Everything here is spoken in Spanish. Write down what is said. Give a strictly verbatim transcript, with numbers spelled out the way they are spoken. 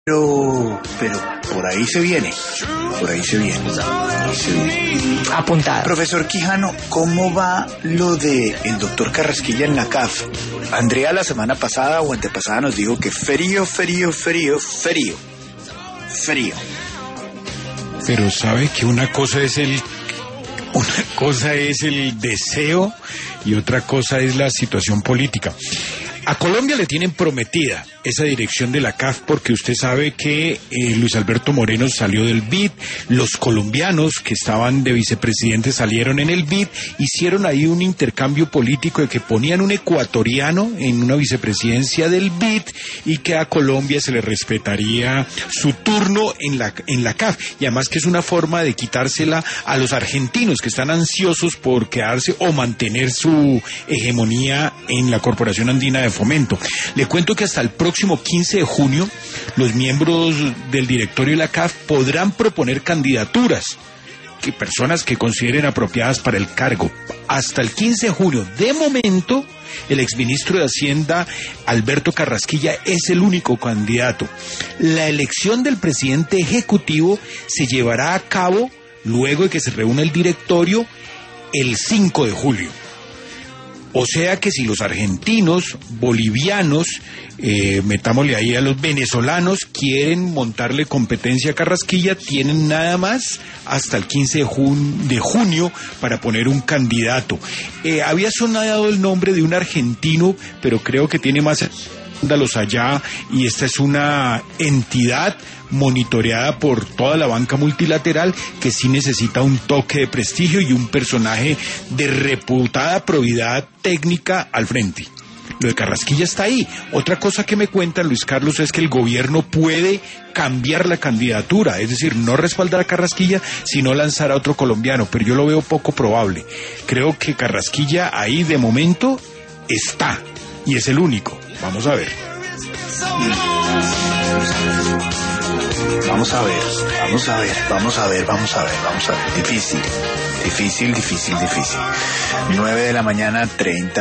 Pero, pero por ahí se viene, por ahí se viene, por ahí se viene. Apuntado. Profesor Quijano, ¿cómo va lo de el doctor Carrasquilla en la C A F? Andrea la semana pasada o antepasada nos dijo que frío, frío, frío, frío, frío. Pero sabe que una cosa es el, una cosa es el deseo y otra cosa es la situación política. A Colombia le tienen prometida esa dirección de la C A F porque usted sabe que eh, Luis Alberto Moreno salió del B I D, los colombianos que estaban de vicepresidente salieron en el B I D, hicieron ahí un intercambio político de que ponían un ecuatoriano en una vicepresidencia del B I D y que a Colombia se le respetaría su turno en la, en la C A F, y además que es una forma de quitársela a los argentinos que están ansiosos por quedarse o mantener su hegemonía en la Corporación Andina de Fomento. Le cuento que hasta el próximo quince de junio los miembros del directorio de la C A F podrán proponer candidaturas, que personas que consideren apropiadas para el cargo. Hasta el quince de junio, de momento, el exministro de Hacienda, Alberto Carrasquilla, es el único candidato. La elección del presidente ejecutivo se llevará a cabo luego de que se reúna el directorio el cinco de julio. O sea que si los argentinos, bolivianos, eh, metámosle ahí a los venezolanos, quieren montarle competencia a Carrasquilla, tienen nada más hasta el quince de, jun- de junio para poner un candidato. Eh, había sonado el nombre de un argentino, pero creo que tiene más escándalos allá, y esta es una entidad monitoreada por toda la banca multilateral que sí necesita un toque de prestigio y un personaje de reputada probidad técnica al frente. Lo de Carrasquilla está ahí. Otra cosa que me cuenta Luis Carlos es que el gobierno puede cambiar la candidatura, es decir, no respaldar a Carrasquilla, sino lanzar a otro colombiano, pero yo lo veo poco probable. Creo que Carrasquilla ahí de momento está, y es el único. Vamos a ver. Vamos a ver, vamos a ver, vamos a ver, vamos a ver, vamos a ver. Difícil, difícil, difícil, difícil. Nueve de la mañana, treinta